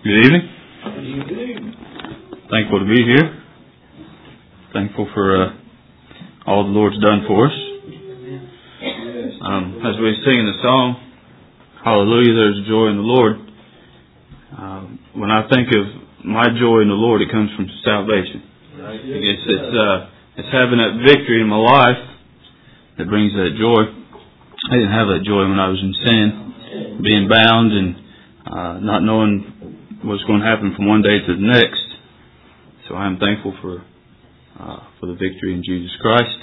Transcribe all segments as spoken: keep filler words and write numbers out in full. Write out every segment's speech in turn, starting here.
Good evening. Good evening. Thankful to be here. Thankful for uh, all the Lord's done for us. Um, as we sing in the song, Hallelujah, there's joy in the Lord. Um, when I think of my joy in the Lord, it comes from salvation. It's, it's, uh, it's having that victory in my life that brings that joy. I didn't have that joy when I was in sin, being bound and uh, not knowing what's going to happen from one day to the next. So I am thankful for uh, for the victory in Jesus Christ.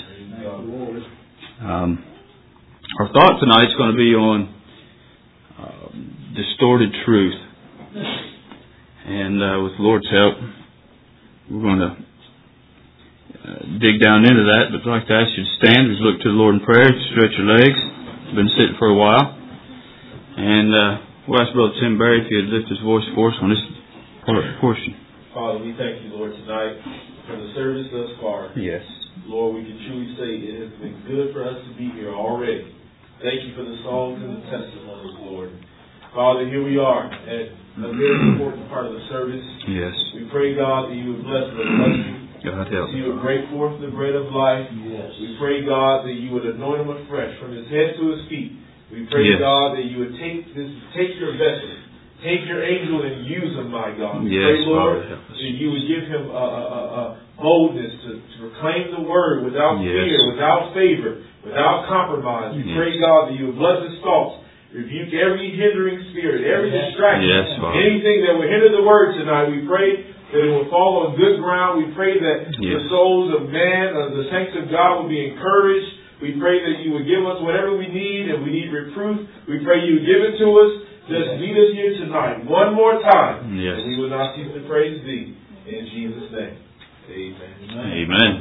Um, our thought tonight is going to be on uh, distorted truth. And uh, with the Lord's help, we're going to uh, dig down into that. But I'd like to ask you to stand as we look to the Lord in prayer, stretch your legs. You've been sitting for a while. And uh, we'll ask Brother Tim Barry if he'd lift his voice for us on this portion. Father, we thank you, Lord, tonight for the service thus far. Yes. Lord, we can truly say it has been good for us to be here already. Thank you for the songs and the testimonies, Lord. Father, here we are at a very important part of the service. Yes. We pray, God, that you would bless the blessing. God help. That you would break forth the bread of life. Yes. We pray, God, that you would anoint him afresh from his head to his feet. We pray, yes. God, that you would take this, take your vessel, take your angel and use him, my God. We yes, pray, Lord, Father, that you would give him a, a, a boldness to, to proclaim the word without yes. fear, without favor, without compromise. We yes. pray, God, that you would bless his thoughts, rebuke every hindering spirit, every distraction, yes, anything that would hinder the word tonight. We pray that it will fall on good ground. We pray that yes. the souls of man, of the saints of God, will be encouraged. We pray that you would give us whatever we need, and we need reproof. We pray you would give it to us. Just meet us here tonight one more time. Yes. And we will not cease to praise thee. In Jesus' name. Amen. Amen.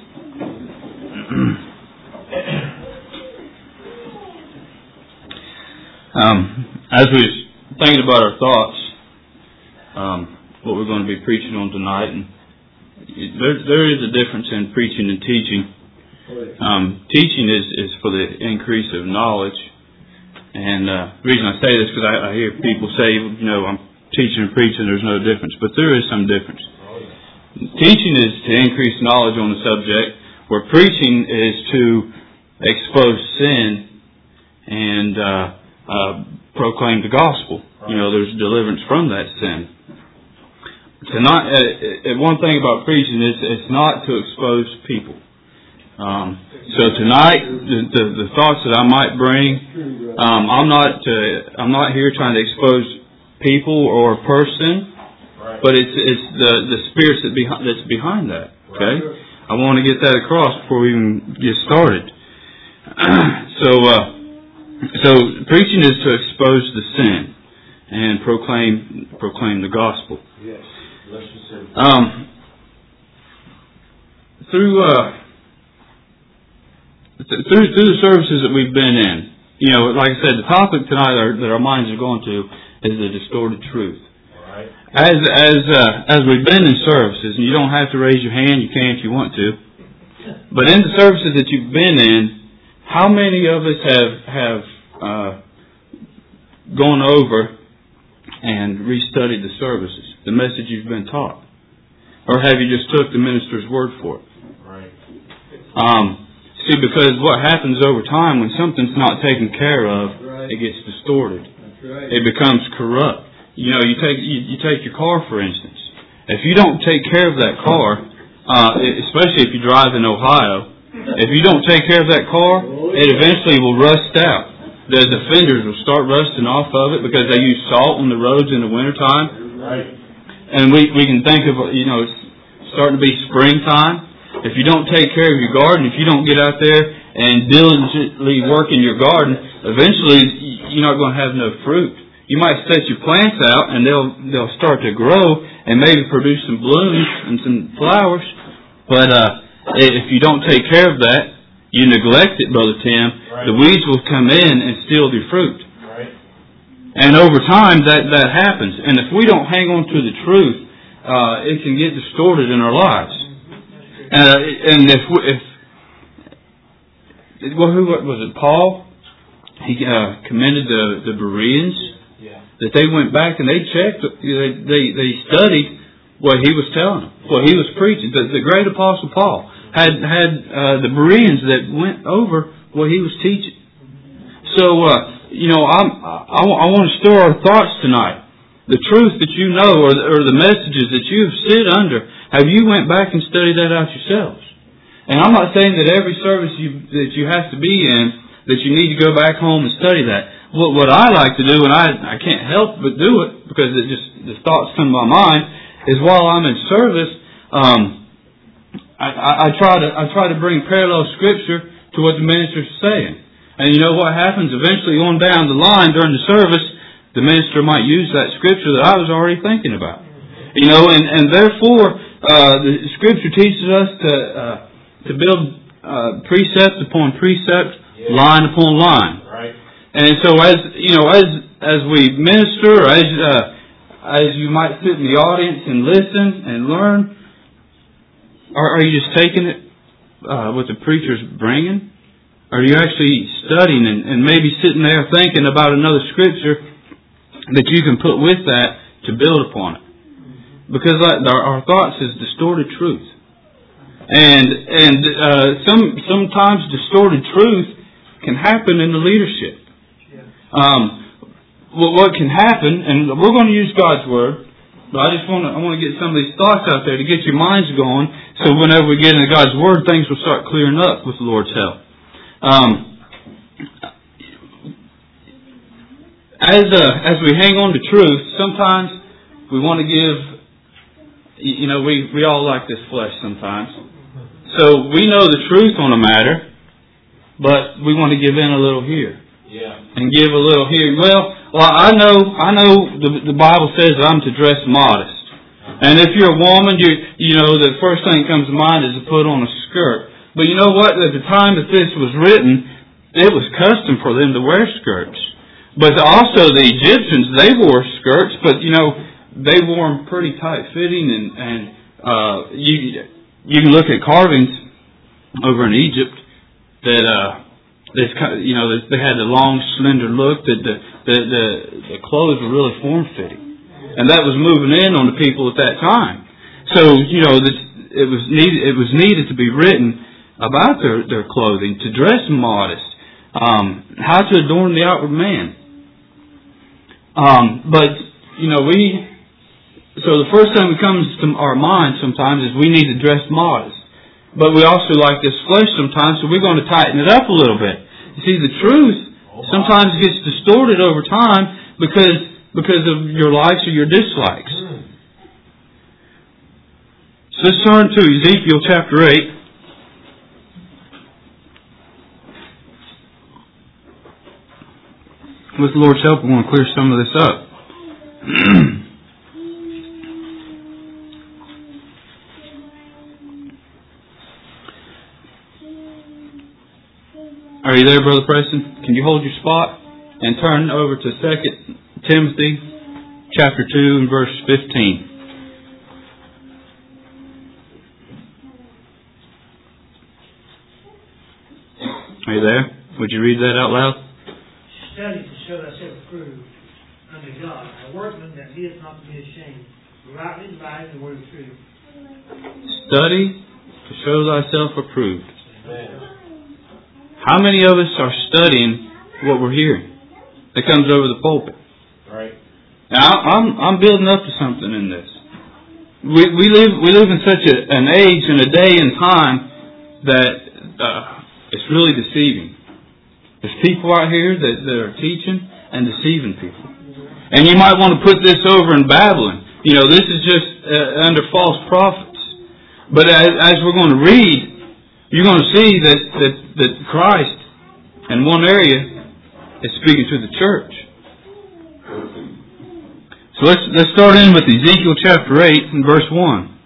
um, as we was thinking about our thoughts, um, what we're going to be preaching on tonight, and there, there is a difference in preaching and teaching. Um, teaching is, is for the increase of knowledge. And uh, the reason I say this is because I, I hear people say, you know, I'm teaching and preaching, there's no difference. But there is some difference. Teaching is to increase knowledge on the subject, where preaching is to expose sin and uh, uh, proclaim the gospel. You know, there's deliverance from that sin. To not, uh, one thing about preaching is it's not to expose people. Um, so tonight, the, the, the thoughts that I might bring, um, I'm not uh, I'm not here trying to expose people or a person, but it's it's the the spirits that behind that's behind that. Okay, I want to get that across before we even get started. so uh, so preaching is to expose the sin and proclaim proclaim the gospel. Yes. Um, through. Uh, Through, through the services that we've been in, you know, like I said, the topic tonight are, that our minds are going to is the distorted truth. Right. As as uh, as we've been in services, and you don't have to raise your hand, you can if you want to. But in the services that you've been in, how many of us have have uh, gone over and restudied the services, the message you've been taught, or have you just took the minister's word for it? Right. Um. See, because what happens over time when something's not taken care of, right. it gets distorted. That's right. It becomes corrupt. You know, you take you, you take your car for instance. If you don't take care of that car, uh, especially if you drive in Ohio, if you don't take care of that car, it eventually will rust out. The, the fenders will start rusting off of it because they use salt on the roads in the wintertime. Right. And we we can think of, you know, it's starting to be springtime. If you don't take care of your garden, if you don't get out there and diligently work in your garden, eventually you're not going to have no fruit. You might set your plants out and they'll they'll start to grow and maybe produce some blooms and some flowers. But uh, if you don't take care of that, you neglect it, Brother Tim, right. the weeds will come in and steal your fruit. Right. And over time that, that happens. And if we don't hang on to the truth, uh, it can get distorted in our lives. Uh, and if, if well, who was it? Paul. He uh, commended the the Bereans. Yeah. that they went back and they checked, they, they, they studied what he was telling them, what he was preaching. The, the great Apostle Paul had had uh, the Bereans that went over what he was teaching. So, uh, you know, I'm, I, I want to stir our thoughts tonight. The truth that you know, or the, or the messages that you have sit under, have you went back and studied that out yourselves? And I'm not saying that every service you, that you have to be in, that you need to go back home and study that. What, what I like to do, and I, I can't help but do it, because it just the thoughts come to my mind, is while I'm in service, um, I, I, I try to I try to bring parallel scripture to what the minister's saying. And you know what happens? Eventually on down the line during the service, the minister might use that scripture that I was already thinking about. You know, and, and therefore, uh, the scripture teaches us to uh, to build uh, precept upon precept, yeah. line upon line. Right. And so as, you know, as as we minister, as uh, as you might sit in the audience and listen and learn, are, are you just taking it uh, what the preacher's bringing? Are you actually studying and, and maybe sitting there thinking about another scripture that you can put with that to build upon it? Because our, our thoughts is distorted truth, and and uh, some sometimes distorted truth can happen in the leadership. Um, what, what can happen, and we're going to use God's word, but I just want to I want to get some of these thoughts out there to get your minds going. So whenever we get into God's word, things will start clearing up with the Lord's help. Um, as uh, as we hang on to truth, sometimes we want to give. You know, we we all like this flesh sometimes. So we know the truth on a matter, but we want to give in a little here, yeah, and give a little here. Well, well, I know I know the the Bible says that I'm to dress modest, and if you're a woman, you you know the first thing that comes to mind is to put on a skirt. But you know what? At the time that this was written, it was custom for them to wear skirts. But also the Egyptians, they wore skirts, but you know, they wore them pretty tight fitting, and, and uh, you you can look at carvings over in Egypt that uh, this you know they had the long, slender look, that the the, the the clothes were really form fitting, and that was moving in on the people at that time. So you know this, it was needed it was needed to be written about their, their clothing, to dress modest, um, how to adorn the outward man. Um, but, you know, we, so the first thing that comes to our mind sometimes is we need to dress modest. But we also like this flesh sometimes, so we're going to tighten it up a little bit. You see, the truth sometimes gets distorted over time because, because of your likes or your dislikes. So let's turn to Ezekiel chapter eight. With the Lord's help, we want to clear some of this up. Are you there, Brother Preston? Can you hold your spot and turn over to Second Timothy chapter two and verse fifteen? Are you there? Would you read that out loud? Study to show thyself approved unto God, a workman that needeth not to be ashamed, rightly dividing the word of truth. Study to show thyself approved. Amen. How many of us are studying what we're hearing that comes over the pulpit? Right. Now, I'm I'm building up to something in this. We we live we live in such a, an age and a day and time that uh, it's really deceiving. There's people out here that, that are teaching and deceiving people. And you might want to put this over in Babylon. You know, this is just uh, under false prophets. But as, as we're going to read, you're going to see that, that, that Christ, in one area, is speaking to the church. So let's, let's start in with Ezekiel chapter eight and verse one.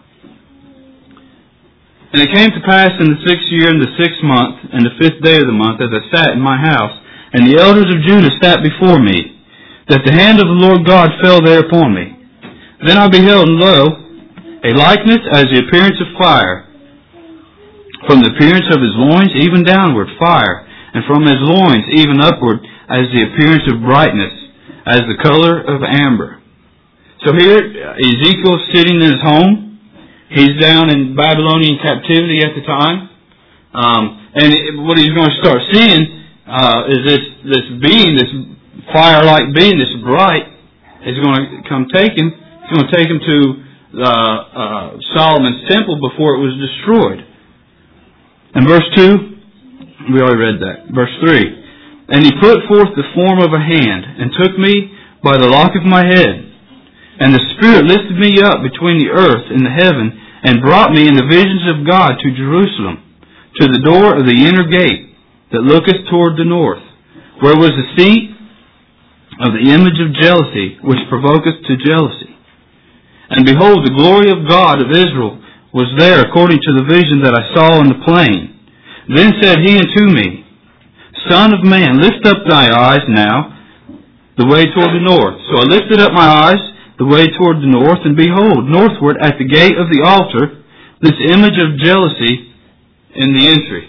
And it came to pass in the sixth year, in the sixth month, and the fifth day of the month, as I sat in my house, and the elders of Judah sat before me, that the hand of the Lord God fell there upon me. Then I beheld, and lo, a likeness as the appearance of fire, from the appearance of his loins even downward, fire, and from his loins even upward as the appearance of brightness, as the color of amber. So here, Ezekiel is sitting in his home. He's down in Babylonian captivity at the time. Um, and it, what he's going to start seeing uh, is this, this being, this fire-like being, this bright, is going to come take him. It's going to take him to uh, uh, Solomon's temple before it was destroyed. And verse two, we already read that. Verse three, and he put forth the form of a hand, and took me by the lock of my head. And the Spirit lifted me up between the earth and the heaven, and brought me in the visions of God to Jerusalem, to the door of the inner gate, that looketh toward the north, where was the seat of the image of jealousy, which provoketh to jealousy. And behold, the glory of God of Israel was there, according to the vision that I saw in the plain. Then said he unto me, Son of man, lift up thy eyes now, the way toward the north. So I lifted up my eyes, the way toward the north, and behold, northward at the gate of the altar, this image of jealousy in the entry.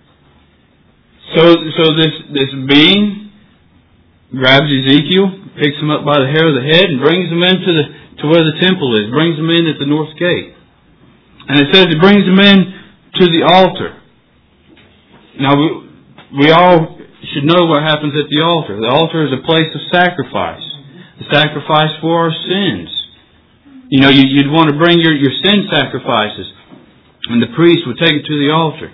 So, so this, this being grabs Ezekiel, picks him up by the hair of the head, and brings him into the, to where the temple is, brings him in at the north gate. And it says he brings him in to the altar. Now, we, we all should know what happens at the altar. The altar is a place of sacrifice. The sacrifice for our sins. You know, you, you'd want to bring your, your sin sacrifices, and the priest would take it to the altar.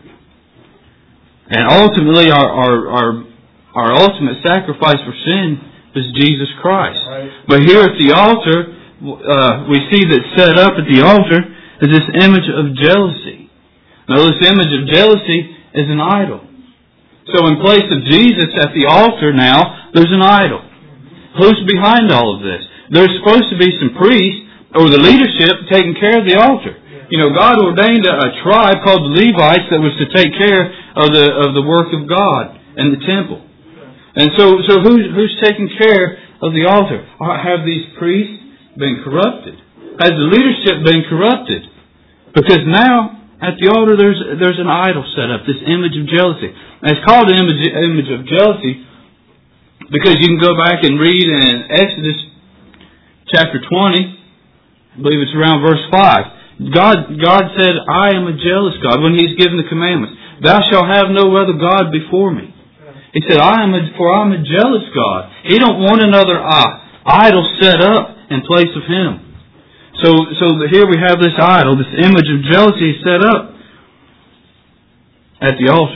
And ultimately, our our our, our ultimate sacrifice for sin is Jesus Christ. Right. But here at the altar, uh, we see that set up at the altar is this image of jealousy. Now, this image of jealousy is an idol. So in place of Jesus at the altar now, there's an idol. Who's behind all of this? There's supposed to be some priests or the leadership taking care of the altar. You know, God ordained a, a tribe called the Levites that was to take care of the of the work of God and the temple. And so, so who's who's taking care of the altar? Have these priests been corrupted? Has the leadership been corrupted? Because now at the altar there's there's an idol set up, this image of jealousy. And it's called an image image of jealousy because you can go back and read in Exodus chapter twenty, I believe it's around verse five. God God said, I am a jealous God, when He's given the commandments. Thou shalt have no other God before me. He said, I am a, for I am a jealous God. He don't want another uh, idol set up in place of Him. So, so here we have this idol, this image of jealousy set up at the altar.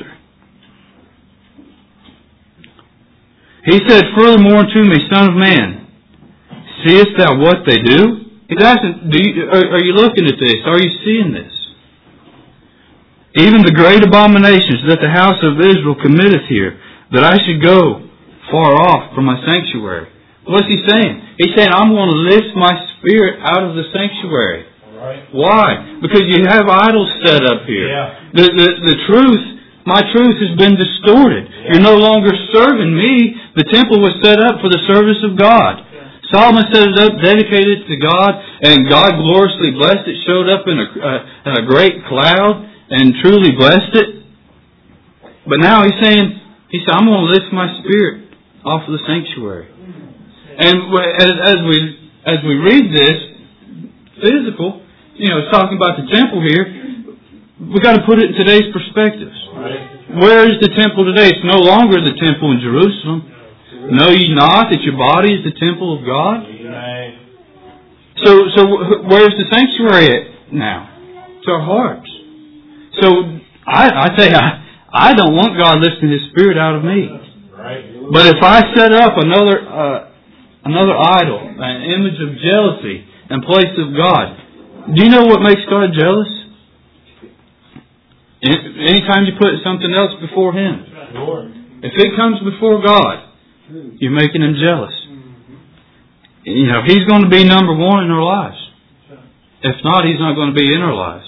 He said, furthermore unto me, Son of man, seest thou what they do? He's asking, do you, are, are you looking at this? Are you seeing this? Even the great abominations that the house of Israel committeth here, that I should go far off from my sanctuary. What's he saying? He's saying, I'm going to lift my spirit out of the sanctuary. Right. Why? Because you have idols set up here. Yeah. The, the, the truth, my truth has been distorted. Yeah. You're no longer serving me. The temple was set up for the service of God. Yeah. Solomon set it up, dedicated it to God, and God gloriously blessed it, showed up in a, uh, in a great cloud, and truly blessed it. But now he's saying, he said, I'm going to lift my spirit off of the sanctuary. And as, as we as we read this, physical, you know, it's talking about the temple here, we've got to put it in today's perspectives. Right. Where is the temple today? It's no longer the temple in Jerusalem. Know ye not that your body is the temple of God? Right. So, so where's the sanctuary at now? It's our hearts. So I, I say I, I don't want God lifting His Spirit out of me. Right. But if I set up another uh, another idol, an image of jealousy in place of God, do you know what makes God jealous? Anytime you put something else before Him. If it comes before God, you're making Him jealous. You know, He's going to be number one in our lives. If not, He's not going to be in our lives.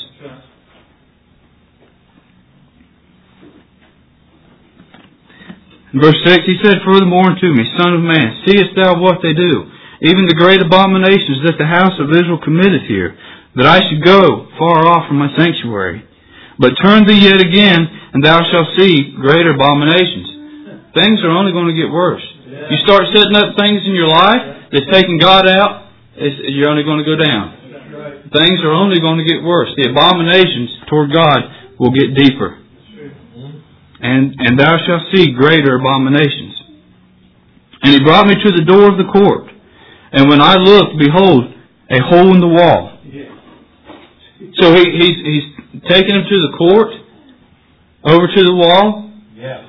In verse six, he said, furthermore unto me, Son of man, seest thou what they do? Even the great abominations that the house of Israel committeth here, that I should go far off from my sanctuary. But turn thee yet again, and thou shalt see greater abominations. Things are only going to get worse. You start setting up things in your life that's taking God out, it's, you're only going to go down. Things are only going to get worse. The abominations toward God will get deeper. And, and thou shalt see greater abominations. And he brought me to the door of the court. And when I looked, behold, a hole in the wall. So he, he's, he's taken him to the court, over to the wall. Yeah.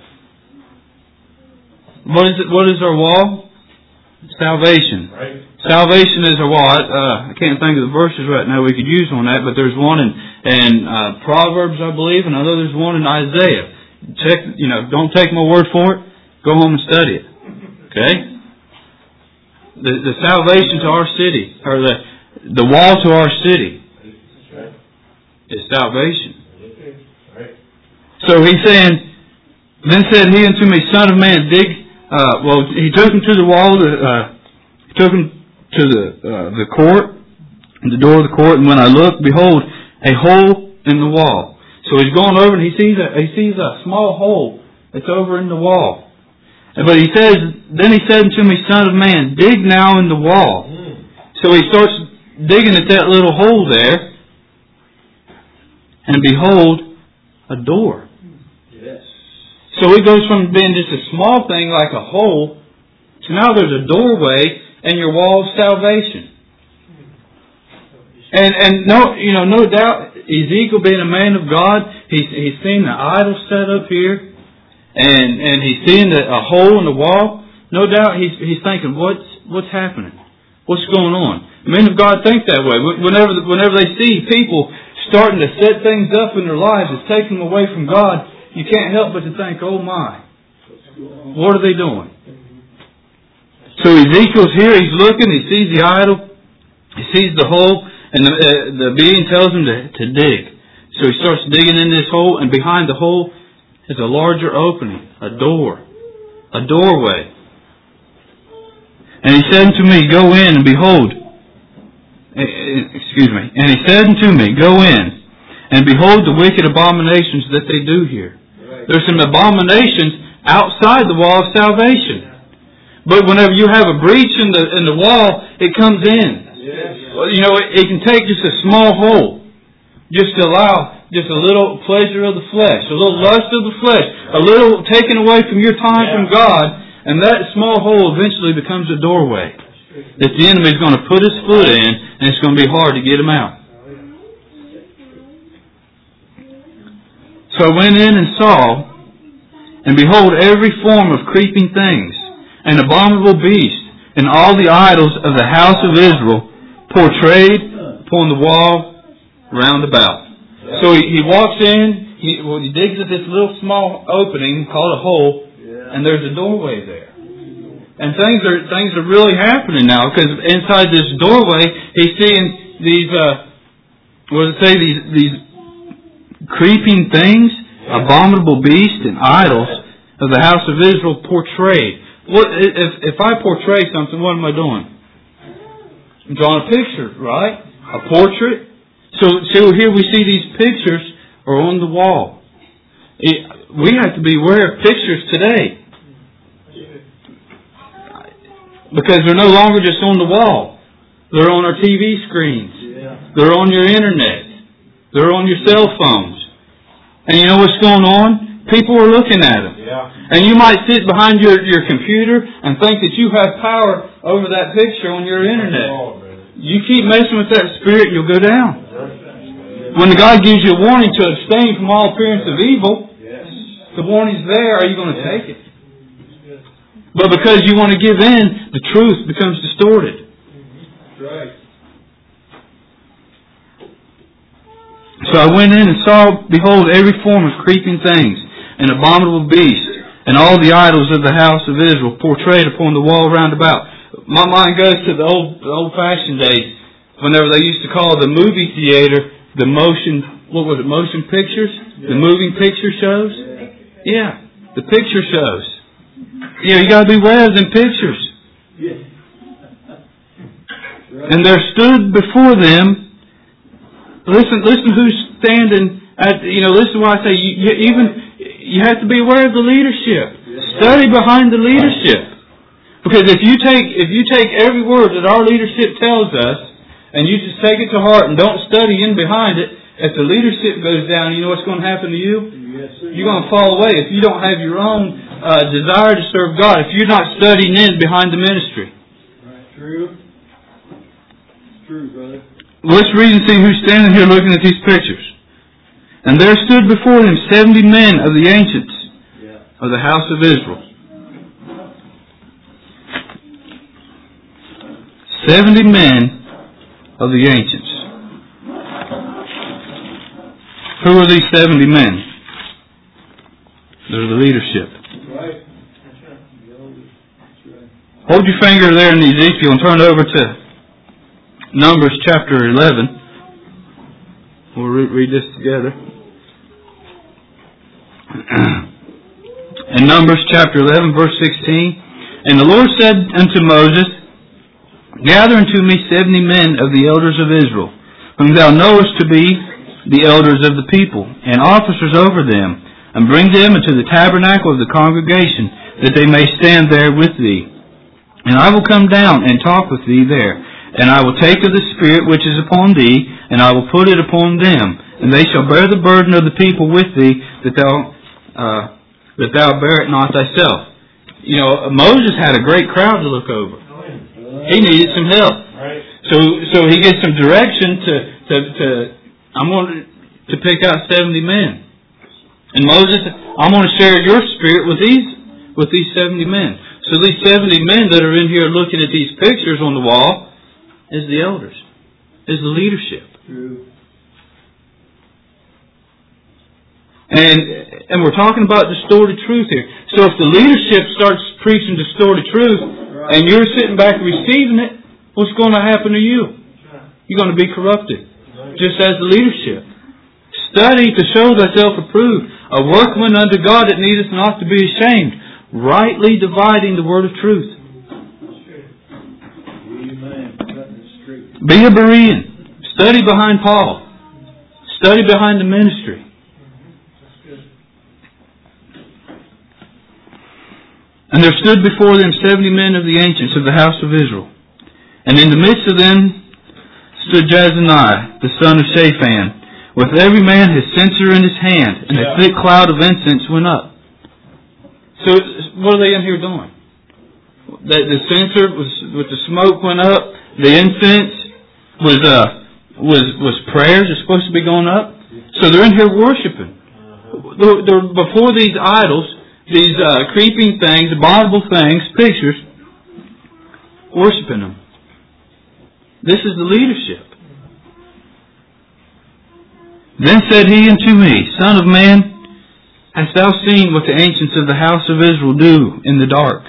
What is it? What is our wall? Salvation. Right. Salvation is our wall. I, uh, I can't think of the verses right now we could use on that, but there's one in, in uh, Proverbs, I believe, and I know there's one in Isaiah. Check, you know, don't take my word for it. Go home and study it. Okay? The the salvation to our city, or the the wall to our city, is salvation. So he's saying, then said he unto me, Son of man, dig. Uh, well, he took him to the wall. Uh, he took him to the uh, the court, the door of the court, and when I looked, behold, a hole in the wall. So he's going over and he sees a he sees a small hole that's over in the wall. But he says, then he said unto me, Son of man, dig now in the wall. Mm. So he starts digging at that little hole there, and behold, a door. Yes. So it goes from being just a small thing like a hole to now there's a doorway and your wall of salvation. And and no you know no doubt Ezekiel, being a man of God, he's he's seen the idol set up here, and and he's seeing the, a hole in the wall. No doubt he's he's thinking, what's what's happening? What's going on? Men of God think that way. Whenever whenever they see people starting to set things up in their lives that's taking them away from God, you can't help but to think, oh my, what are they doing? So Ezekiel's here, he's looking, he sees the idol, he sees the hole, and the, uh, the being tells him to, to dig. So he starts digging in this hole, and behind the hole is a larger opening, a door, a doorway. And he said unto me, Go in, and behold, excuse me, and he said unto me, Go in, and behold the wicked abominations that they do here. Right. There's some abominations outside the wall of salvation. But whenever you have a breach in the in the wall, it comes in. Yes. Well, you know, it, it can take just a small hole, just to allow just a little pleasure of the flesh, a little lust of the flesh, a little taken away from your time yeah. from God, and that small hole eventually becomes a doorway that the enemy is going to put his foot in, and it's going to be hard to get him out. So I went in and saw, and behold, every form of creeping things, and abominable beast, and all the idols of the house of Israel portrayed upon the wall round about. So he, he walks in, he, well, he digs at this little small opening called a hole, and there's a doorway there. And things are things are really happening now, because inside this doorway, he's seeing these, uh, what does it say, these, these creeping things, abominable beasts and idols of the house of Israel portrayed. What if if I portray something? What am I doing? I'm drawing a picture, right? A portrait. So, so here we see these pictures are on the wall. It, we have to be aware of pictures today, because they're no longer just on the wall. They're on our T V screens. They're on your internet. They're on your cell phones. And you know what's going on? People are looking at them. Yeah. And you might sit behind your, your computer and think that you have power over that picture on your internet. You keep messing with that spirit, you'll go down. When the God gives you a warning to abstain from all appearance of evil, the warning's there. Are you going to take it? But because you want to give in, the truth becomes distorted. Right. So I went in and saw, behold, every form of creeping things, and abominable beasts, and all the idols of the house of Israel portrayed upon the wall round about. My mind goes to the old the old-fashioned days, whenever they used to call the movie theater the motion, what was it, motion pictures? Yeah. The moving picture shows? Yeah, the picture shows. Yeah, you got to be aware of them pictures. Yeah. And there stood before them, listen, listen who's standing at, you know, listen to why I say, you, you, even, you have to be aware of the leadership. Yeah. Study behind the leadership. Because if you take if you take every word that our leadership tells us, and you just take it to heart and don't study in behind it, if the leadership goes down, you know what's going to happen to you? Yes, sir. You're going to fall away. If you don't have your own uh, desire to serve God, if you're not studying in behind the ministry. Right. True. True, brother. Let's read and see who's standing here looking at these pictures. And there stood before him seventy men of the ancients yeah. of the house of Israel. Seventy men of the ancients. Who are these seventy men? They're the leadership. Right. Hold your finger there in Ezekiel and turn over to Numbers chapter eleven. We'll re- read this together. In Numbers chapter eleven, verse sixteen, and the Lord said unto Moses, Gather unto me seventy men of the elders of Israel, whom thou knowest to be the elders of the people, and officers over them, and bring them into the tabernacle of the congregation, that they may stand there with thee. And I will come down and talk with thee there, and I will take of the Spirit which is upon thee, and I will put it upon them, and they shall bear the burden of the people with thee, that thou uh, that thou bear it not thyself. You know, Moses had a great crowd to look over. He needed some help. Right. So so he gets some direction to, to, to I'm going to pick out seventy men. And Moses, I'm going to share your spirit with these with these seventy men. So these seventy men that are in here looking at these pictures on the wall is the elders, is the leadership. True. And and we're talking about distorted truth here. So if the leadership starts preaching distorted truth, right, and you're sitting back receiving it, what's going to happen to you? You're going to be corrupted, right, just as the leadership. Study to show thyself approved, a workman unto God that needeth not to be ashamed, rightly dividing the word of truth. Be a Berean. Study behind Paul. Study behind the ministry. And there stood before them seventy men of the ancients of the house of Israel. And in the midst of them stood Jazaniah, the son of Shaphan, with every man his censer in his hand, and a thick cloud of incense went up. So what are they in here doing? The, the censer was, with the smoke went up. The incense was uh, was was prayers are supposed to be going up. So they're in here worshiping. They're, they're before these idols. These uh, creeping things, abominable things, pictures, worshiping them. This is the leadership. Then said he unto me, Son of man, hast thou seen what the ancients of the house of Israel do in the dark?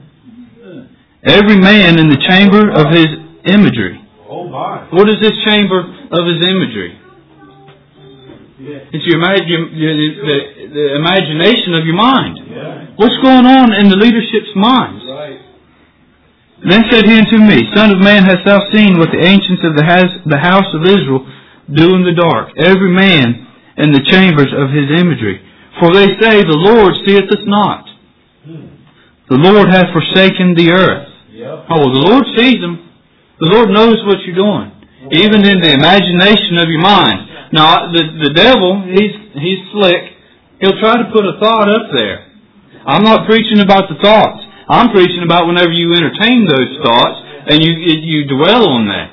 Every man in the chamber of his imagery. Oh my! What is this chamber of his imagery? It's your, your, your the, the imagination of your mind. Yeah. What's going on in the leadership's minds? Right. Then said he unto me, Son of man, hast thou seen what the ancients of the, has, the house of Israel do in the dark, every man in the chambers of his imagery? For they say, The Lord seeth us not. Hmm. The Lord hath forsaken the earth. Yep. Oh, the Lord sees them. The Lord knows what you're doing, okay, even in the imagination of your mind. Now, the, the devil, he's he's slick. He'll try to put a thought up there. I'm not preaching about the thoughts. I'm preaching about whenever you entertain those thoughts and you you dwell on that.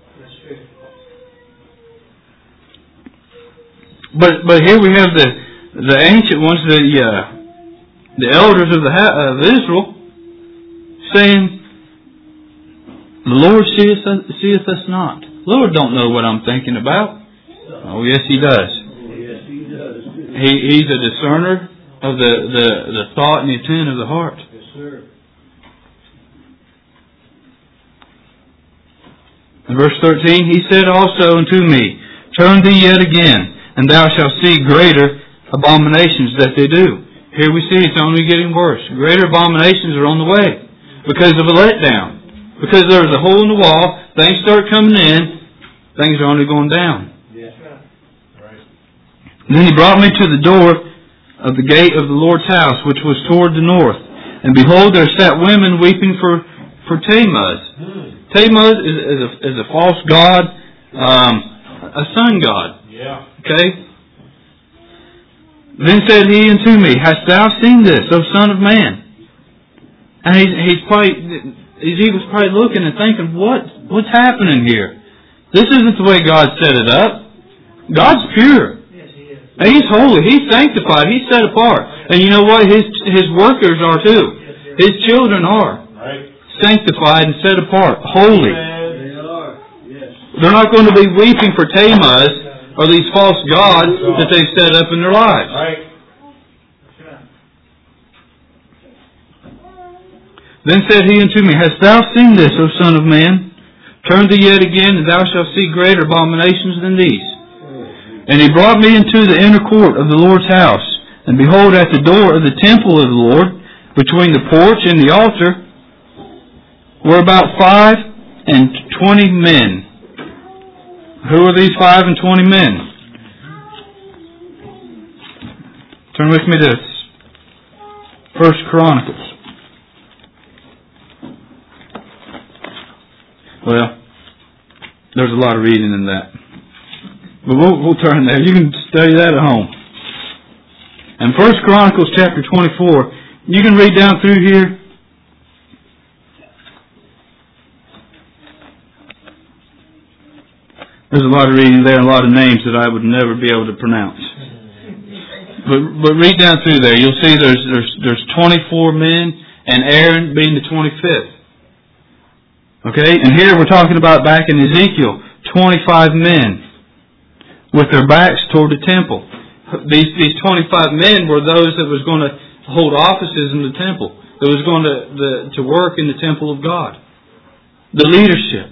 But but here we have the the ancient ones, the uh, the elders of the of Israel, saying, "The Lord seeth us, seeth us not." The Lord don't know what I'm thinking about. Oh, yes, He does. Yes, He does. He, he's a discerner of the, the, the thought and the intent of the heart. Yes, sir. In verse thirteen, He said also unto me, Turn thee yet again, and thou shalt see greater abominations that they do. Here we see it's only getting worse. Greater abominations are on the way because of a letdown. Because there's a hole in the wall, things start coming in, things are only going down. Then he brought me to the door of the gate of the Lord's house, which was toward the north. And behold, there sat women weeping for, for Tammuz. Tammuz is, is, a, is a false god, um, a sun god. Yeah. Okay? Then said he unto me, Hast thou seen this, O son of man? And he's, he's probably, Ezekiel's probably looking and thinking, what, what's happening here? This isn't the way God set it up. God's pure. Yes, He is. And He's holy. He's sanctified. He's set apart. And you know what? His His workers are too. His children are. Right. Sanctified and set apart. Holy. They are. Yes. They're not going to be weeping for Tammuz or these false gods that they've set up in their lives. Right. Then said he unto me, Hast thou seen this, O son of man? Turn thee yet again, and thou shalt see greater abominations than these. And he brought me into the inner court of the Lord's house. And behold, at the door of the temple of the Lord, between the porch and the altar, were about five and twenty men. Who are these five and twenty men? Turn with me to First Chronicles. Well, there's a lot of reading in that. But we'll, we'll turn there. You can study that at home. And First Chronicles chapter twenty-four, you can read down through here. There's a lot of reading there and a lot of names that I would never be able to pronounce. But but read down through there. You'll see there's there's there's twenty-four men, and Aaron being the twenty-fifth. Okay? And here we're talking about back in Ezekiel, twenty-five men with their backs toward the temple. These these twenty-five men were those that was going to hold offices in the temple. That was going to the, to work in the temple of God. The leadership.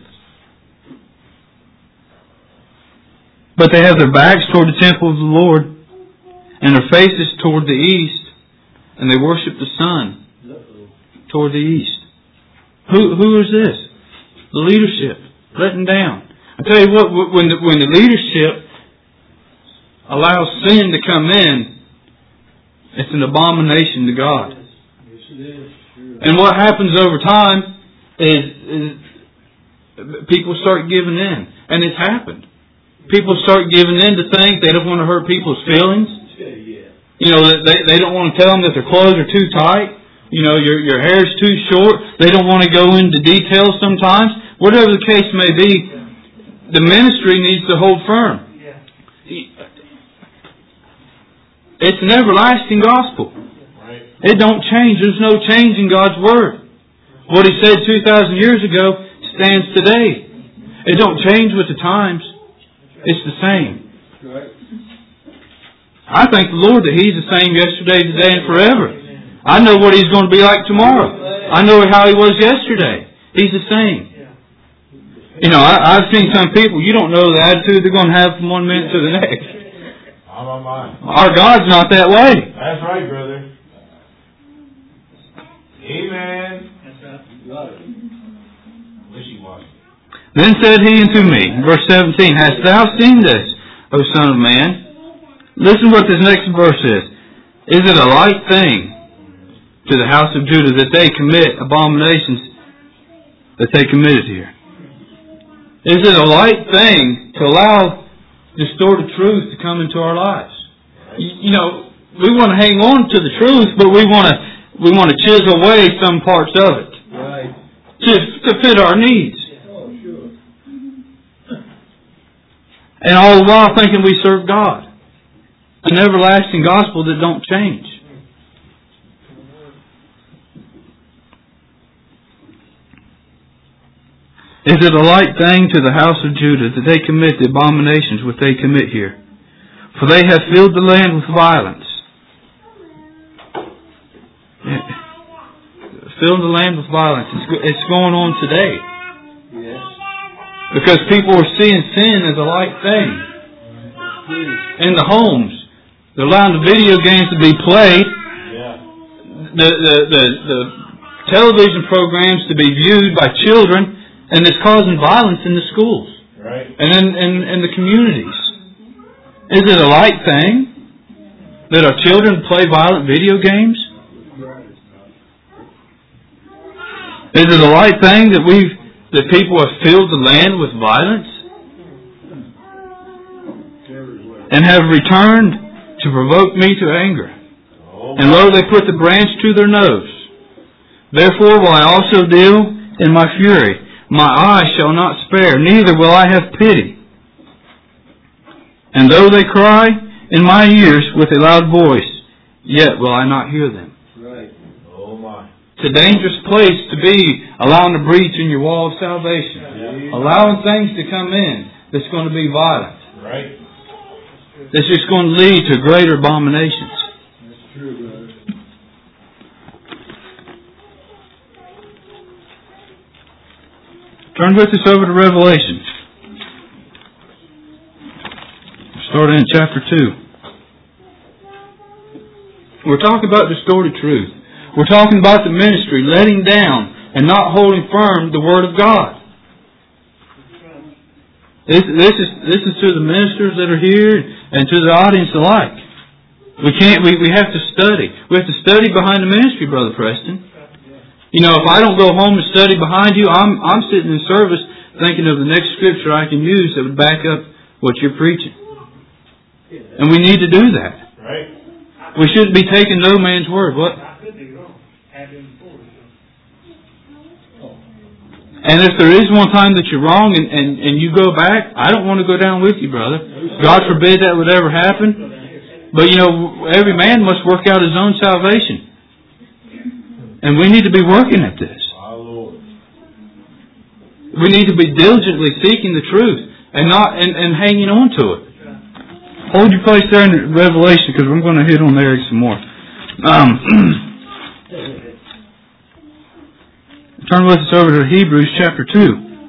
But they have their backs toward the temple of the Lord, and their faces toward the east, and they worship the sun toward the east. Who who is this? The leadership letting down. I tell you what, when the, when the leadership allows sin to come in, it's an abomination to God. And what happens over time is, is people start giving in, and it's happened. People start giving in to things. They don't want to hurt people's feelings. You know, they they don't want to tell them that their clothes are too tight. You know, your your hair's too short. They don't want to go into details sometimes. Whatever the case may be, the ministry needs to hold firm. It's an everlasting gospel. It don't change. There's no change in God's Word. What He said two thousand years ago stands today. It don't change with the times. It's the same. I thank the Lord that He's the same yesterday, today, and forever. I know what He's going to be like tomorrow. I know how He was yesterday. He's the same. You know, I, I've seen some people, you don't know the attitude they're going to have from one minute to the next. Our God's not that way. That's right, brother. Amen. Wish He was. Then said he unto me, verse seventeen, Hast thou seen this, O son of man? Listen what this next verse is. Is it a light thing to the house of Judah that they commit abominations that they committed here? Is it a light thing to allow distorted truth to come into our lives? You, you know, we want to hang on to the truth, but we want to we want to chisel away some parts of it, right, to to fit our needs. Oh, sure. And all the while thinking we serve God, an everlasting gospel that don't change. Is it a light thing to the house of Judah that they commit the abominations which they commit here? For they have filled the land with violence. Yeah. Filled the land with violence. It's, it's going on today. Yes. Because people are seeing sin as a light thing. In the homes. They're allowing the video games to be played. Yeah. The, the, the, the television programs to be viewed by children. And it's causing violence in the schools. Right. And in, in, in the communities. Is it a light thing that our children play violent video games? Is it a light thing that we've that people have filled the land with violence and have returned to provoke me to anger? And lo, they put the branch to their nose. Therefore will I also deal in my fury. My eye shall not spare, neither will I have pity. And though they cry in my ears with a loud voice, yet will I not hear them. Right. Oh my. It's a dangerous place to be, allowing a breach in your wall of salvation. Yeah. Allowing things to come in that's going to be violent. Right. That's just going to lead to greater abominations. That's true, brother. Turn with us over to Revelation. Starting in chapter two. We're talking about distorted truth. We're talking about the ministry letting down and not holding firm the Word of God. This, this is this is to the ministers that are here and to the audience alike. We can't. We, we have to study. We have to study behind the ministry, Brother Preston. You know, if I don't go home and study behind you, I'm I'm sitting in service thinking of the next scripture I can use that would back up what you're preaching. And we need to do that. Right. We shouldn't be taking no man's word. What? I could be wrong. Have been before. And if there is one time that you're wrong and, and, and you go back, I don't want to go down with you, brother. God forbid that would ever happen. But you know, every man must work out his own salvation. And we need to be working at this. We need to be diligently seeking the truth and not and, and hanging on to it. Hold your place there in Revelation, because I'm going to hit on there some more. Um, turn with us over to Hebrews chapter two.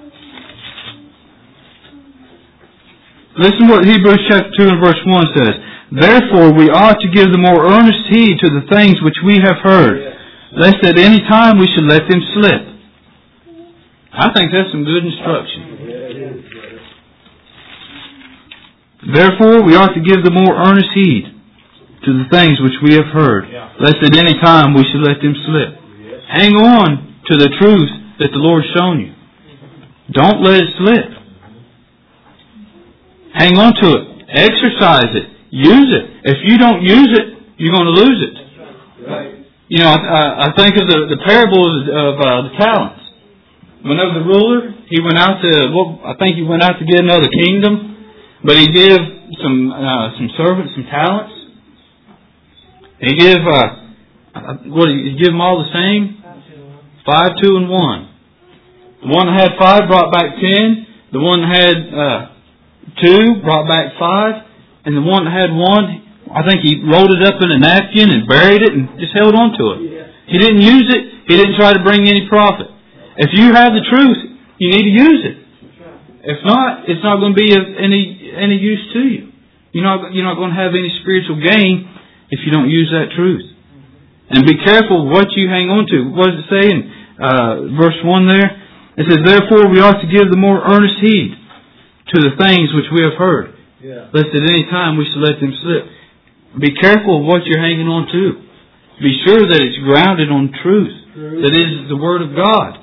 Listen to what Hebrews chapter two and verse one says. Therefore we ought to give the more earnest heed to the things which we have heard, lest at any time we should let them slip. I think that's some good instruction. Therefore we ought to give the more earnest heed to the things which we have heard, lest at any time we should let them slip. Hang on to the truth that the Lord's shown you. Don't let it slip. Hang on to it. Exercise it. Use it. If you don't use it, you're going to lose it. You know, I, I think of the, the parable of uh, the talents. Whenever the ruler, he went out to, well, I think he went out to get another kingdom. But he gave some uh, some servants some talents. He gave uh, what? He give them all the same? Five, two, and one. The one that had five brought back ten. The one that had uh, two brought back five, and the one that had one, I think he rolled it up in a napkin and buried it and just held on to it. He didn't use it. He didn't try to bring any profit. If you have the truth, you need to use it. If not, it's not going to be of any any use to you. You're not you're not going to have any spiritual gain if you don't use that truth. And be careful what you hang on to. What does it say in uh, verse one there? It says, "Therefore we ought to give the more earnest heed to the things which we have heard, yeah. lest at any time we should let them slip." Be careful of what you're hanging on to. Be sure that it's grounded on truth. True. That is the Word of God.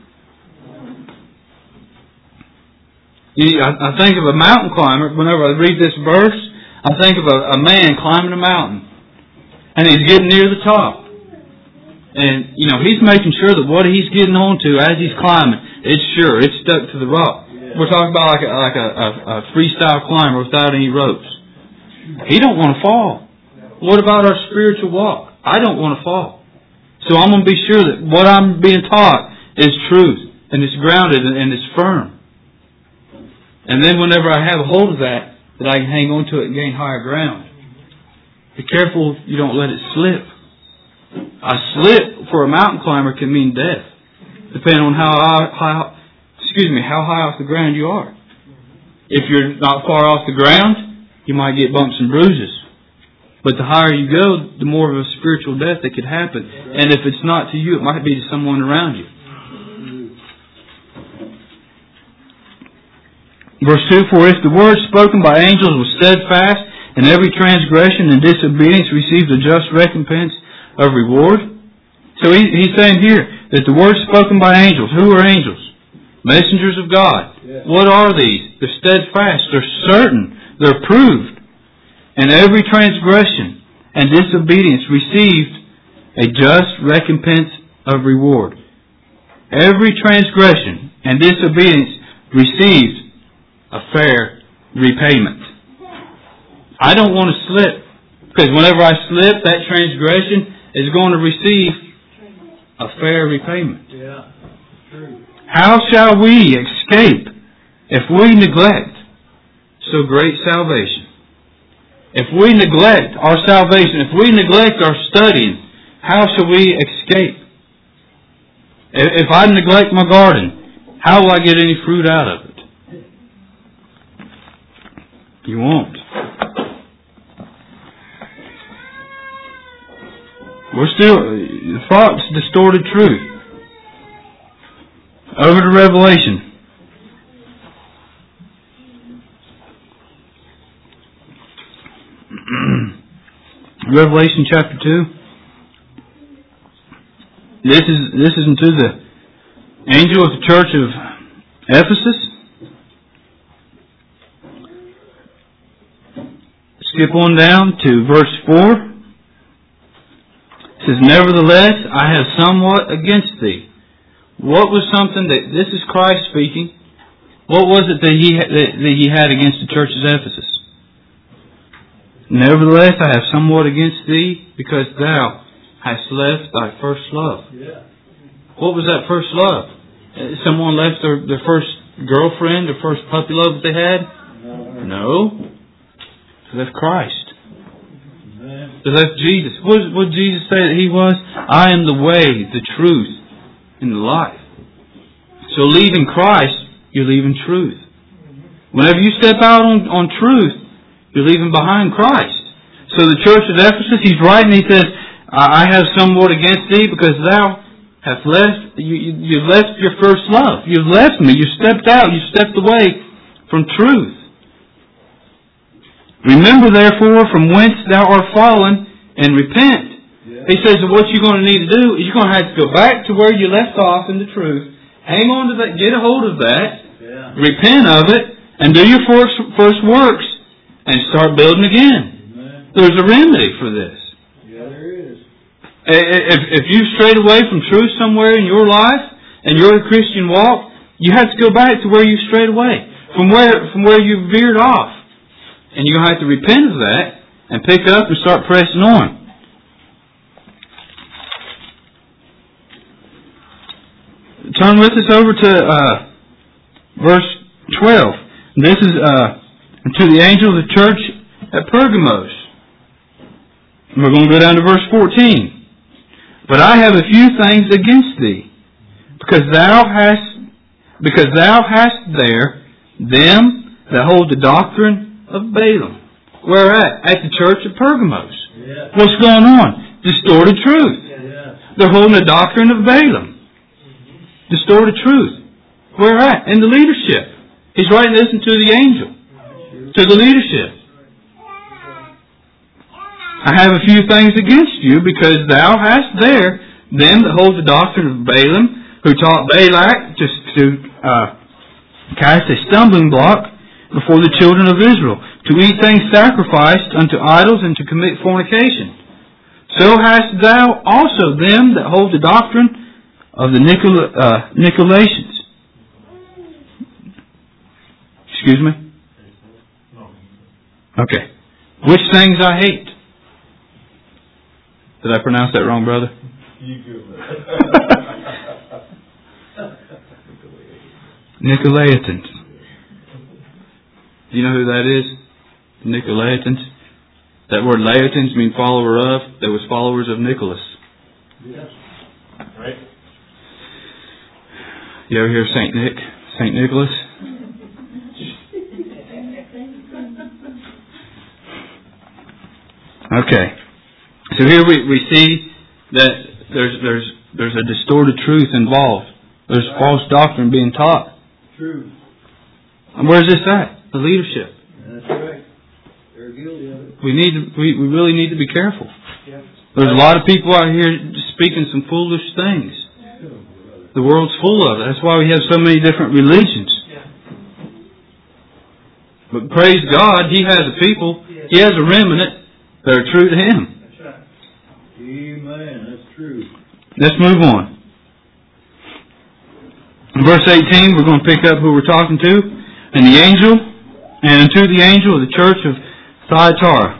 I think of a mountain climber. Whenever I read this verse, I think of a, a man climbing a mountain. And he's getting near the top. And, you know, he's making sure that what he's getting onto as he's climbing, it's sure, it's stuck to the rock. Yeah. We're talking about like a, like a, a, a freestyle climber without any ropes. He don't want to fall. What about our spiritual walk? I don't want to fall. So I'm going to be sure that what I'm being taught is truth. And it's grounded and it's firm. And then whenever I have a hold of that, that I can hang on to it and gain higher ground. Be careful you don't let it slip. A slip for a mountain climber can mean death, depending on how high, excuse me, how high off the ground you are. If you're not far off the ground, you might get bumps and bruises. But the higher you go, the more of a spiritual death that could happen. And if it's not to you, it might be to someone around you. Verse two, "For if the word spoken by angels was steadfast, and every transgression and disobedience received a just recompense of reward." So he, he's saying here, that the words spoken by angels, who are angels? Messengers of God. Yes. What are these? They're steadfast. They're certain. They're proved. And every transgression and disobedience received a just recompense of reward. Every transgression and disobedience received a fair repayment. I don't want to slip, because whenever I slip, that transgression is going to receive a fair repayment. Yeah, true. How shall we escape if we neglect so great salvation? If we neglect our salvation, if we neglect our studying, how shall we escape? If I neglect my garden, how will I get any fruit out of it? You won't. We're still, thoughts, distorted truth. Over to Revelation. Revelation chapter two. This is this is unto the angel of the church of Ephesus. Skip on down to verse four. It says, "Nevertheless, I have somewhat against thee." What was something that, this is Christ speaking, what was it that he, that, that he had against the church of Ephesus? "Nevertheless, I have somewhat against thee, because thou hast left thy first love." Yeah. What was that first love? Someone left their, their first girlfriend, their first puppy love that they had? No. They left Christ. They left Jesus. What did Jesus say that He was? "I am the way, the truth, and the life." So leaving Christ, you're leaving truth. Whenever you step out on, on truth, you're leaving behind Christ. So the church of Ephesus, he's writing, he says, "I have somewhat against thee, because thou hast left, you, you, you left your first love. You've left me. You stepped out. You stepped away from truth. Remember therefore from whence thou art fallen, and repent." Yeah. He says that what you're going to need to do is you're going to have to go back to where you left off in the truth, hang on to that, get a hold of that, Yeah. repent of it, and do your first, first works, and start building again. Amen. There's a remedy for this. Yeah, there is. If, if you've strayed away from truth somewhere in your life, and your Christian walk, you have to go back to where you strayed away, from where, from where you veered off. And you're going to have to repent of that, and pick up and start pressing on. Turn with us over to uh, verse twelve. This is uh, to the angel of the church at Pergamos. And we're going to go down to verse fourteen. "But I have a few things against thee, because thou hast, because thou hast there them that hold the doctrine of Balaam." Where at? At the church of Pergamos. Yeah. What's going on? Distorted truth. Yeah. They're holding the doctrine of Balaam. Distorted truth. Where at? In the leadership. He's writing this to the angel. To the leadership. "I have a few things against you, because thou hast there them that hold the doctrine of Balaam, who taught Balak to, to uh, cast a stumbling block before the children of Israel, to eat things sacrificed unto idols, and to commit fornication. So hast thou also them that hold the doctrine of the Nicol- uh, Nicolaitans." Excuse me? Okay. "Which things I hate." Did I pronounce that wrong, brother? You good. Nicolaitans. Do you know who that is? Nicolaitans. That word Laitans means follower of. They was followers of Nicholas. Yes. Right. You ever hear of Saint Nick? Saint Nicholas? Okay. So here we, we see that there's there's there's a distorted truth involved. There's false doctrine being taught. True. And where's this at? The leadership. That's right. They're guilty of it. We need to, we, we really need to be careful. Yeah. There's a lot of people out here speaking some foolish things. The world's full of it. That's why we have so many different religions. Yeah. But praise God, He has a people. Yes. He has a remnant that are true to Him. That's right. Amen. That's true. Let's move on. In verse eighteen, we're going to pick up who we're talking to. And the angel, and unto the angel of the church of Thyatira.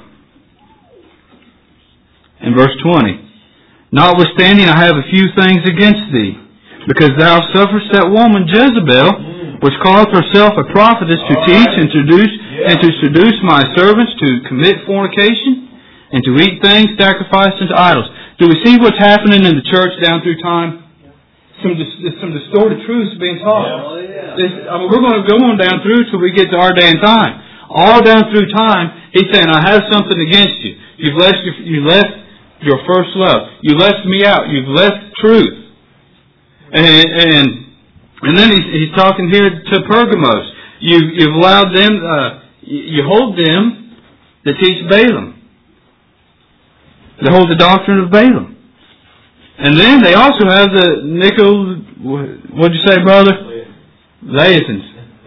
In verse twenty. Notwithstanding, I have a few things against thee, because thou sufferest that woman Jezebel, which calleth herself a prophetess, to All teach right. and seduce, Yeah. and to seduce my servants to commit fornication, and to eat things sacrificed unto idols. Do we see what's happening in the church down through time? Some dis- some distorted truths being taught. Oh, yeah. This, I mean, we're going to go on down through till we get to our day and time. All down through time, He's saying, I have something against you. You've left your, you left your first love. You left me out. You've left truth. And and, and then he's, he's talking here to Pergamos. You, you've allowed them, uh, you, you hold them that teach Balaam. They hold the doctrine of Balaam. And then they also have the Nico, what'd you say, brother? Laetans.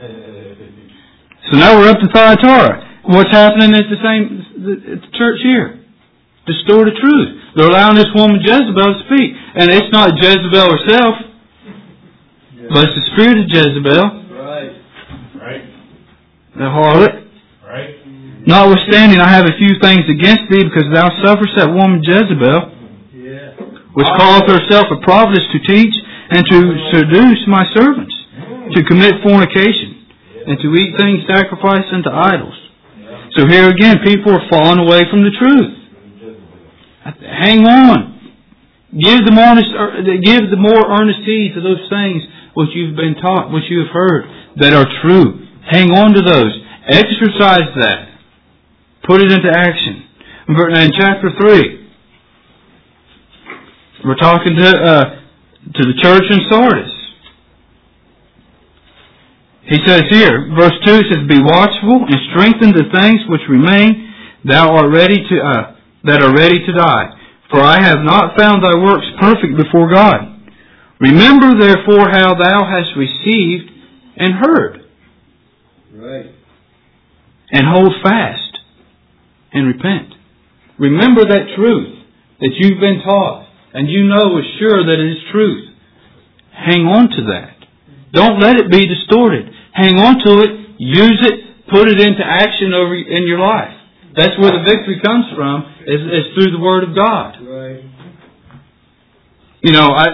So now we're up to Thyatira. What's happening at the same at the church here? Distorted truth. They're allowing this woman Jezebel to speak. And it's not Jezebel herself, but it's the spirit of Jezebel. Right. Right. The harlot. Right. Notwithstanding, I have a few things against thee, because thou sufferest that woman Jezebel, Yeah. which calleth herself a prophetess, to teach and to seduce my servants, to commit fornication, and to eat things sacrificed unto idols. So here again, people are falling away from the truth. Hang on. Give the more, give the more earnest heed to those things which you've been taught, which you have heard, that are true. Hang on to those. Exercise that. Put it into action. In chapter three, we're talking to uh, to the church in Sardis. He says here, verse two says, "Be watchful and strengthen the things which remain. Thou art ready to uh, that are ready to die. For I have not found thy works perfect before God. Remember therefore how thou hast received and heard, Right. and hold fast and repent." Remember that truth that you've been taught, and you know is sure that it is truth. Hang on to that. Don't let it be distorted. Hang on to it, use it, put it into action over in your life. That's where the victory comes from, is, is through the Word of God. Right. You know, I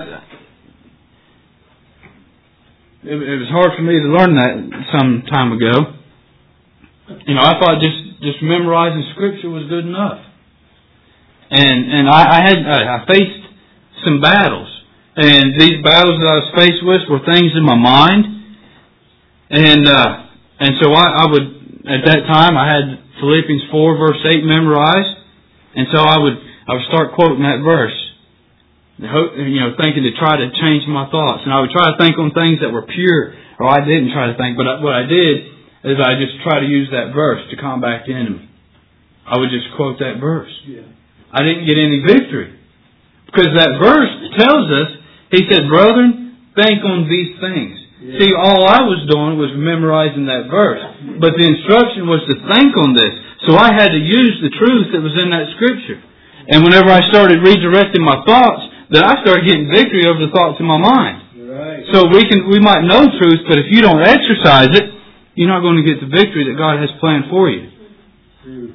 it, it was hard for me to learn that some time ago. You know, I thought just, just memorizing Scripture was good enough. And and I, I had I faced some battles. And these battles that I was faced with were things in my mind. And uh, and so I, I would, at that time, I had Philippians four verse eight memorized. And so I would I would start quoting that verse. You know, thinking to try to change my thoughts. And I would try to think on things that were pure. Or I didn't try to think. But what I did is I just try to use that verse to combat the enemy. I would just quote that verse. Yeah. I didn't get any victory. Because that verse tells us, he said, "Brethren, think on these things." Yeah. See, all I was doing was memorizing that verse. But the instruction was to think on this. So I had to use the truth that was in that Scripture. And whenever I started redirecting my thoughts, then I started getting victory over the thoughts in my mind. Right. So we can we might know truth, but if you don't exercise it, you're not going to get the victory that God has planned for you. True.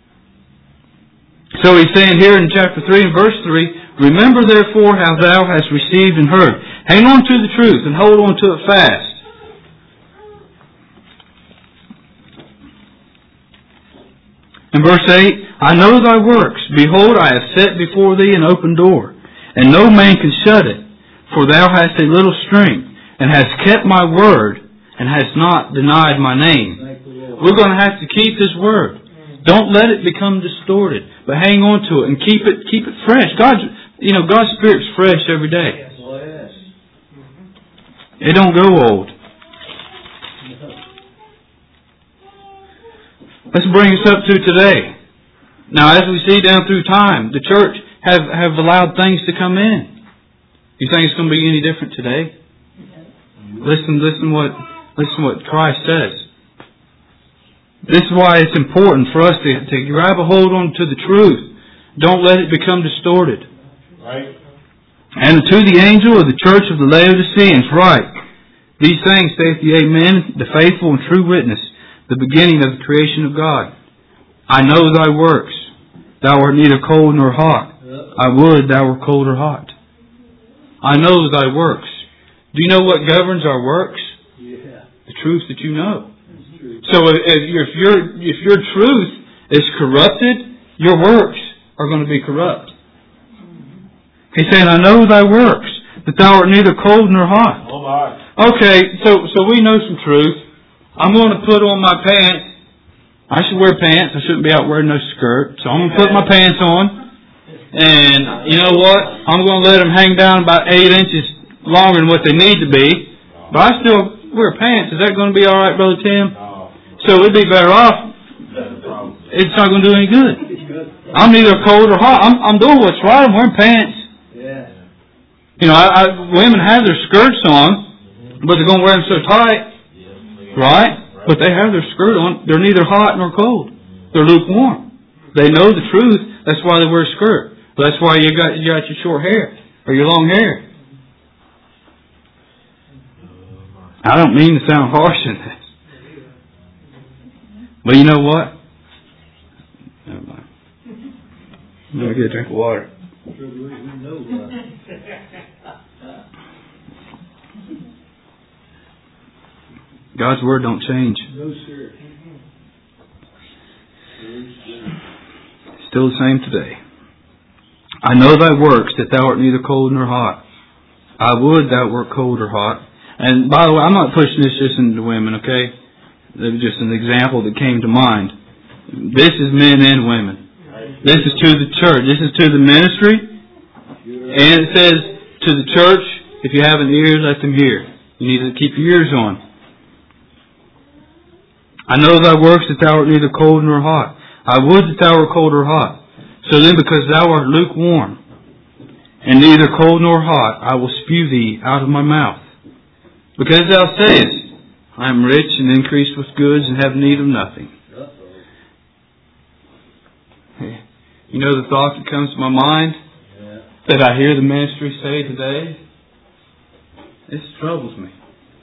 So he's saying here in chapter three and verse three, "Remember therefore how thou hast received and heard." Hang on to the truth and hold on to it fast. In verse eight, "I know thy works. Behold, I have set before thee an open door, and no man can shut it. For thou hast a little strength, and hast kept my word, and hast not denied my name." Thank the Lord. We're going to have to keep His word. Don't let it become distorted, but hang on to it and keep it keep it fresh. God's you know God's Spirit's fresh every day. Oh, yes. It don't go old. Let's bring us up to today. Now, as we see down through time, the church have have allowed things to come in. You think it's going to be any different today? Listen, listen what, listen what Christ says. This is why it's important for us to, to grab a hold on to the truth. Don't let it become distorted. Right. And to the angel of the church of the Laodiceans write, these things saith the Amen, the faithful and true witness, the beginning of the creation of God. I know thy works. Thou art neither cold nor hot. I would thou wert cold or hot. I know thy works. Do you know what governs our works? Yeah. The truth that you know. So if, if, your, if, your, if your truth is corrupted, your works are going to be corrupt. He's saying, I know thy works, that thou art neither cold nor hot. Oh my. Okay, so so we know some truth. I'm going to put on my pants. I should wear pants. I shouldn't be out wearing no skirt. So I'm going to put my pants on. And you know what? I'm going to let them hang down about eight inches longer than what they need to be. But I still wear pants. Is that going to be all right, Brother Tim? So it'd be better off. It's not going to do any good. I'm neither cold or hot. I'm, I'm doing what's right. I'm wearing pants. Yeah. You know, I, I, women have their skirts on, but they're going to wear them so tight, right? But they have their skirt on. They're neither hot nor cold. They're lukewarm. They know the truth. That's why they wear a skirt. That's why you got you got your short hair or your long hair. I don't mean to sound harsh in this, but you know what? Never mind. I'm gonna get a drink of water. God's Word don't change. No, sir. Still the same today. I know thy works, that thou art neither cold nor hot. I would thou wert cold or hot. And by the way, I'm not pushing this just into women, okay? That was just an example that came to mind. This is men and women. This is to the church. This is to the ministry. And it says to the church, if you have an ear, let them hear. You need to keep your ears on. I know thy works, that thou art neither cold nor hot. I would that thou wert cold or hot. So then, because thou art lukewarm, and neither cold nor hot, I will spew thee out of my mouth. Because thou sayest, I am rich and increased with goods and have need of nothing. You know the thought that comes to my mind yeah. that I hear the ministry say today? This troubles me.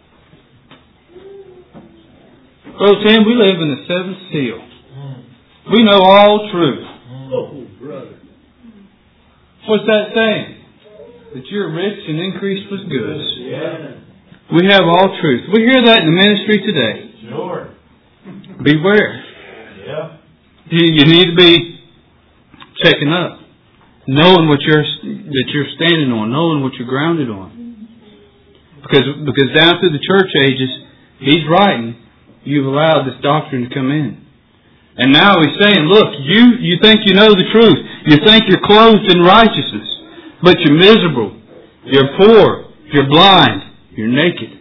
Brother Tim, we live in the seventh seal. We know all truth. Oh, brother. What's that saying? That you're rich and increased with goods. Yeah. We have all truth. We hear that in the ministry today. Sure. Beware. Yeah. You, you need to be checking up, knowing what you're that you're standing on, knowing what you're grounded on. Because because down through the church ages, he's writing, you've allowed this doctrine to come in. And now he's saying, look, you, you think you know the truth. You think you're clothed in righteousness. But you're miserable. You're poor. You're blind. You're naked.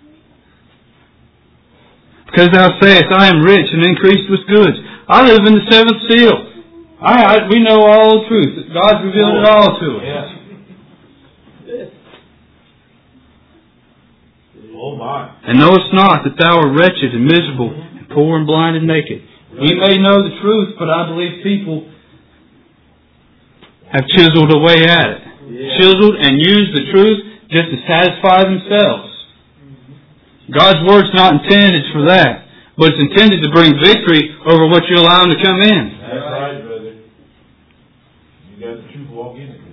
Because thou sayest, I am rich and increased with goods. I live in the seventh seal. I, I, we know all the truth. God's revealed it all to us. Yes. Oh my. And knowest not that thou art wretched and miserable and poor and blind and naked. We may know the truth, but I believe people have chiseled away at it. Yeah. Chiseled and used the truth just to satisfy themselves. God's Word's not intended for that, but it's intended to bring victory over what you allow them to come in. That's right, brother. You got the truth, walk in it.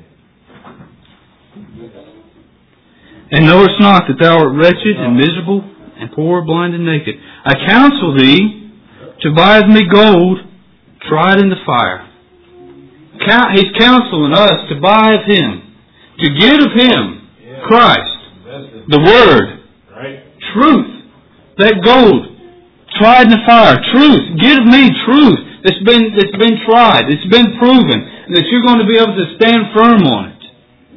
And knowest not that thou art wretched and miserable and poor, blind, and naked. I counsel thee to buy of me gold tried in the fire. He's counseling us to buy of Him, to get of Him, Christ, the Word, truth, that gold tried in the fire, truth. Get of me truth that's been that's been tried, it's been proven, and that you're going to be able to stand firm on it.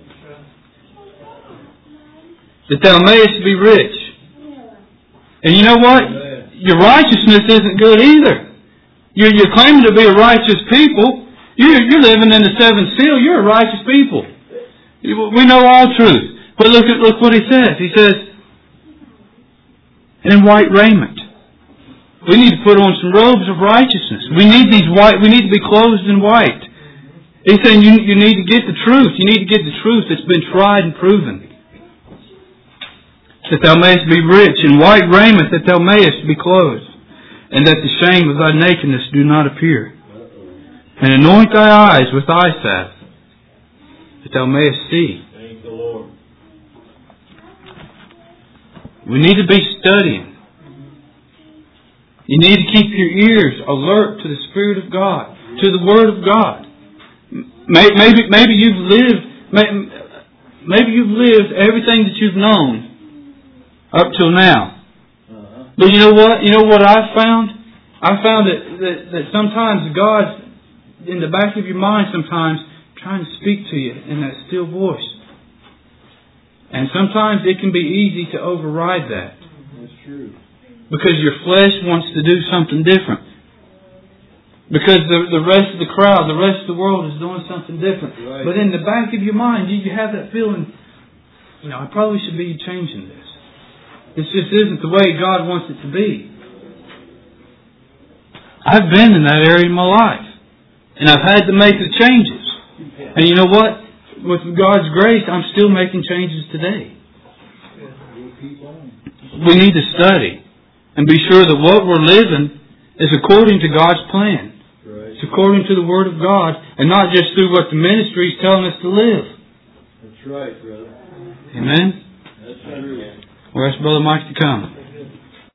That thou mayest be rich. And you know what? Your righteousness isn't good either. You're, you're claiming to be a righteous people. You're, you're living in the seventh seal. You're a righteous people. We know all truth. But look at look what he says. He says, in white raiment. We need to put on some robes of righteousness. We need these white. We need to be clothed in white. He's saying you, you need to get the truth. You need to get the truth that's been tried and proven. That thou mayest be rich in white raiment, that thou mayest be clothed, and that the shame of thy nakedness do not appear. And anoint thy eyes with eye salve, that thou mayest see. Thank the Lord. We need to be studying. You need to keep your ears alert to the Spirit of God, to the Word of God. Maybe, maybe you've lived, maybe you've lived everything that you've known up till now. But you know what? You know what I've found? I found that, that, that sometimes God's in the back of your mind sometimes trying to speak to you in that still voice. And sometimes it can be easy to override that. That's true. Because your flesh wants to do something different. Because the the rest of the crowd, the rest of the world is doing something different. Right. But in the back of your mind, you, you have that feeling, you know, I probably should be changing this. This just isn't the way God wants it to be. I've been in that area in my life. And I've had to make the changes. And you know what? With God's grace, I'm still making changes today. We need to study and be sure that what we're living is according to God's plan. Right. It's according to the Word of God and not just through what the ministry is telling us to live. That's right, brother. Amen? That's true. We'll ask Brother Mike to come.